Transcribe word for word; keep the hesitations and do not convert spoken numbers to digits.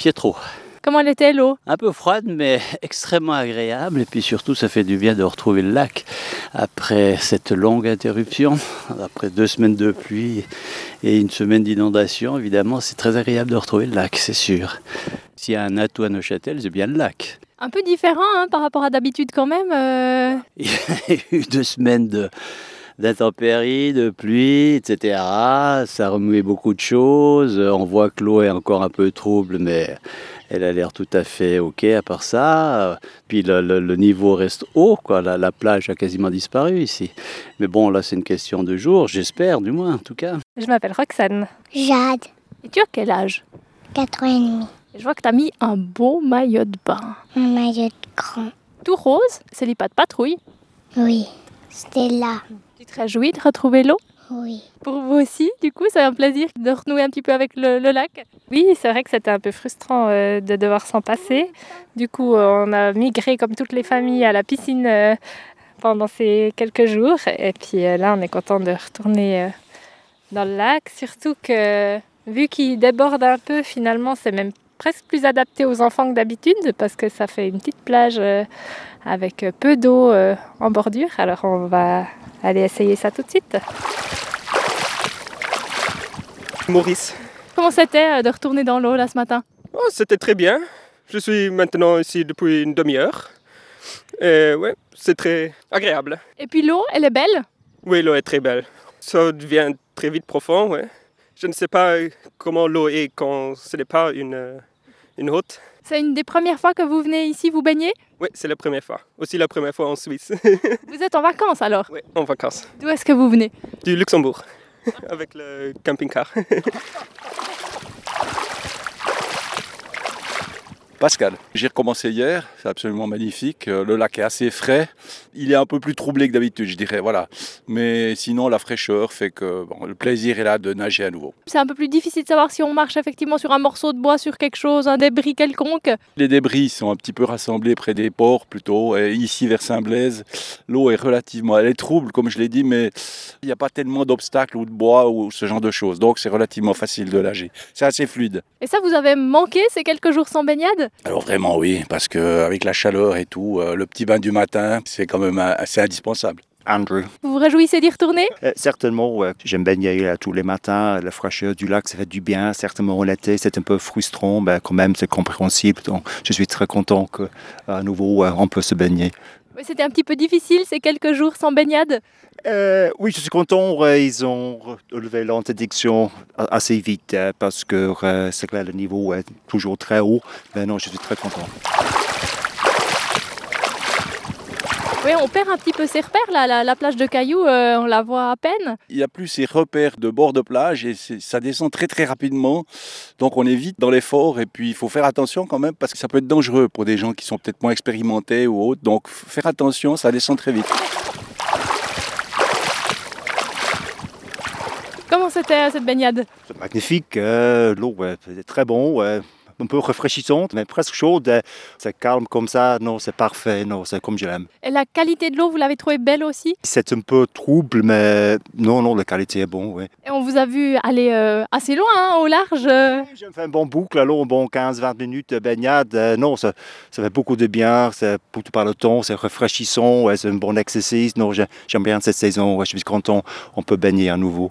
pied trop. Comment elle était l'eau? Un peu froide, mais extrêmement agréable. Et puis surtout, ça fait du bien de retrouver le lac après cette longue interruption, après deux semaines de pluie et une semaine d'inondation. Évidemment, c'est très agréable de retrouver le lac, c'est sûr. S'il y a un atout à Neuchâtel, c'est bien le lac. Un peu différent hein, par rapport à d'habitude quand même. Euh... Il y a eu deux semaines de... d'intempéries, de pluie, et cetera. Ça a remué beaucoup de choses. On voit que l'eau est encore un peu trouble, mais elle a l'air tout à fait OK à part ça. Puis le, le, le niveau reste haut, quoi. La, la plage a quasiment disparu ici. Mais bon, là, c'est une question de jours, j'espère, du moins, en tout cas. Je m'appelle Roxane. Jade. Et tu as quel âge? Quatre ans et demi. Je vois que tu as mis un beau maillot de bain. Un maillot de grand. Tout rose, c'est les pas de patrouille. Oui, c'était là. Tu te réjouis de retrouver l'eau? Oui. Pour vous aussi, du coup, c'est un plaisir de renouer un petit peu avec le, le lac. Oui, c'est vrai que c'était un peu frustrant euh, de devoir s'en passer. Du coup, euh, on a migré comme toutes les familles à la piscine euh, pendant ces quelques jours. Et puis euh, là, on est content de retourner euh, dans le lac. Surtout que, vu qu'il déborde un peu, finalement, c'est même presque plus adapté aux enfants que d'habitude parce que ça fait une petite plage euh, avec peu d'eau euh, en bordure. Alors, on va aller essayer ça tout de suite. Maurice. Comment c'était de retourner dans l'eau là ce matin? Oh, c'était très bien. Je suis maintenant ici depuis une demi-heure. Et ouais, c'est très agréable. Et puis l'eau, elle est belle? Oui, l'eau est très belle. Ça devient très vite profond, ouais. Je ne sais pas comment l'eau est quand ce n'est pas une, une haute. C'est une des premières fois que vous venez ici vous baigner? Oui, c'est la première fois. Aussi la première fois en Suisse. Vous êtes en vacances alors? Oui, en vacances. D'où est-ce que vous venez? Du Luxembourg, avec le camping-car. Pascal, j'ai recommencé hier, c'est absolument magnifique. Le lac est assez frais. Il est un peu plus troublé que d'habitude, je dirais, voilà. Mais sinon, la fraîcheur fait que bon, le plaisir est là de nager à nouveau. C'est un peu plus difficile de savoir si on marche effectivement sur un morceau de bois, sur quelque chose, un débris quelconque. Les débris sont un petit peu rassemblés près des ports plutôt. Et ici, vers Saint-Blaise, l'eau est relativement... Elle est trouble, comme je l'ai dit, mais il n'y a pas tellement d'obstacles ou de bois ou ce genre de choses. Donc, c'est relativement facile de nager. C'est assez fluide. Et ça, vous avez manqué ces quelques jours sans baignade? Alors vraiment oui, parce qu'avec la chaleur et tout, euh, le petit bain du matin, c'est quand même assez indispensable. Andrew. Vous vous réjouissez d'y retourner? Euh, certainement, ouais. J'aime baigner là, tous les matins. La fraîcheur du lac, ça fait du bien. Certainement, l'été, c'est un peu frustrant, mais quand même, c'est compréhensible. Donc, je suis très content qu'à nouveau, euh, on peut se baigner. Oui, c'était un petit peu difficile ces quelques jours sans baignade? Euh, oui, je suis content. Euh, ils ont relevé l'interdiction assez vite euh, parce que euh, c'est que là, le niveau est toujours très haut. Mais non, je suis très content. Oui, on perd un petit peu ses repères, là, la, la plage de Cailloux, euh, on la voit à peine. Il n'y a plus ces repères de bord de plage et ça descend très très rapidement. Donc on est vite dans l'effort et puis il faut faire attention quand même parce que ça peut être dangereux pour des gens qui sont peut-être moins expérimentés ou autres. Donc faire attention, ça descend très vite. Comment c'était cette baignade? C'est magnifique, euh, l'eau ouais, c'est très bon. Ouais. Un peu rafraîchissante, mais presque chaude. C'est calme comme ça, non, c'est parfait, non, c'est comme je l'aime. Et la qualité de l'eau, vous l'avez trouvée belle aussi? C'est un peu trouble, mais non, non, la qualité est bonne, oui. Et on vous a vu aller euh, assez loin, hein, au large. J'ai fait un bon boucle, alors un bon quinze vingt minutes de baignade. Euh, non, ça, ça fait beaucoup de bien, c'est pour tout par le temps, c'est rafraîchissant, ouais, c'est un bon exercice. Non, j'aime bien cette saison, ouais, je suis content, on peut baigner à nouveau.